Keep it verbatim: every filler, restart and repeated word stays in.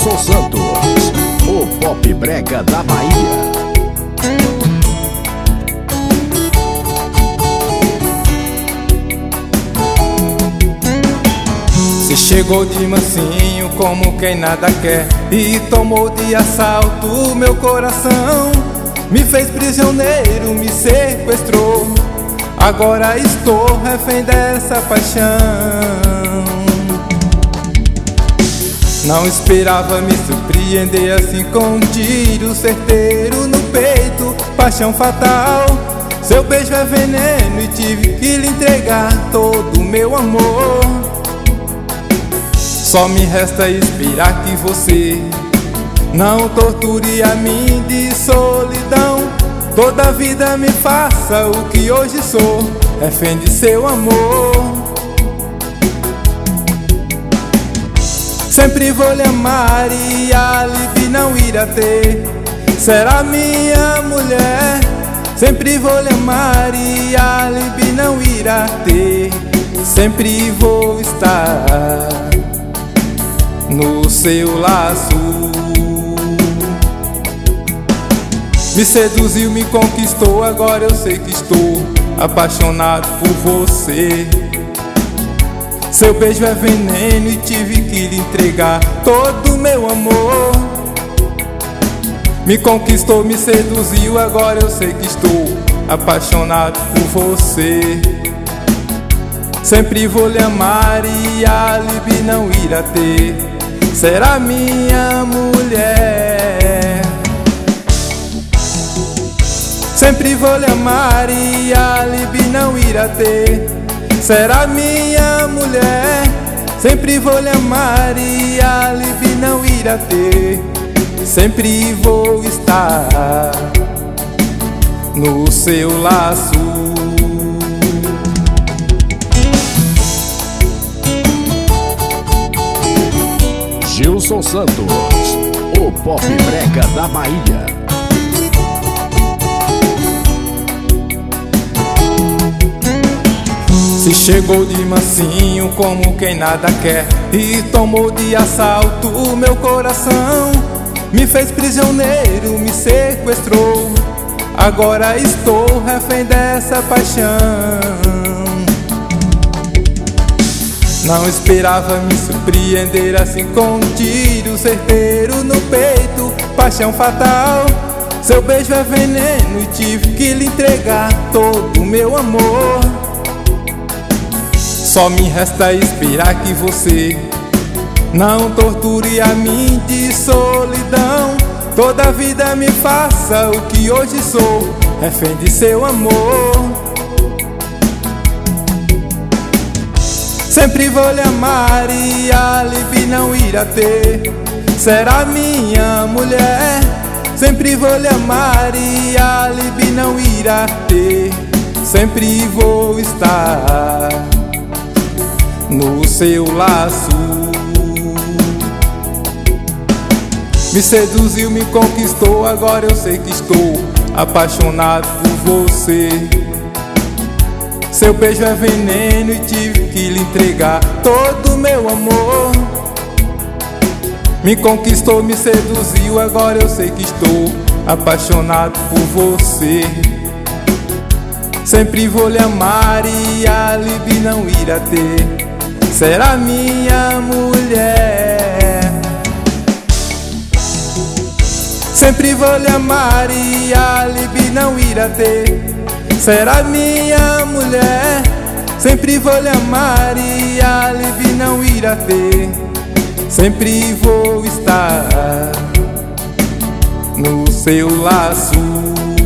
Gilson Santos, o pop brega da Bahia. Você chegou de mansinho como quem nada quer e tomou de assalto meu coração. Me fez prisioneiro, me sequestrou. Agora estou refém dessa paixão. Não esperava me surpreender assim com um tiro certeiro no peito, paixão fatal. Seu beijo é veneno e tive que lhe entregar todo o meu amor. Só me resta esperar que você não torture a mim de solidão. Toda a vida me faça o que hoje sou, refém de seu amor. Sempre vou lhe amar e alibi não irá ter. Será minha mulher. Sempre vou lhe amar e alibi não irá ter. Sempre vou estar no seu laço. Me seduziu, me conquistou, agora eu sei que estou apaixonado por você. Seu beijo é veneno e tive que lhe entregar todo o meu amor. Me conquistou, me seduziu, agora eu sei que estou apaixonado por você. Sempre vou lhe amar e alibi não irá ter. Será minha mulher. Sempre vou lhe amar e alibi não irá ter. Será minha mulher. Sempre vou lhe amar e alibi não irá ter. Sempre vou estar no seu laço. Gilson Santos, o pop brega da Bahia. Se chegou de mansinho como quem nada quer e tomou de assalto o meu coração. Me fez prisioneiro, me sequestrou. Agora estou refém dessa paixão. Não esperava me surpreender assim com um tiro certeiro no peito, paixão fatal. Seu beijo é veneno e tive que lhe entregar todo o meu amor. Só me resta esperar que você não torture a mim de solidão. Toda a vida me faça o que hoje sou, refém de seu amor. Sempre vou lhe amar e alibi não irá ter. Será minha mulher. Sempre vou lhe amar e alibi não irá ter. Sempre vou estar no seu laço. Me seduziu, me conquistou, agora eu sei que estou apaixonado por você. Seu beijo é veneno e tive que lhe entregar todo o meu amor. Me conquistou, me seduziu, agora eu sei que estou apaixonado por você. Sempre vou lhe amar e alibi não irá ter. Será minha mulher. Sempre vou lhe amar e alibi não irá ter. Será minha mulher. Sempre vou lhe amar e alibi não irá ter. Sempre vou estar no seu laço.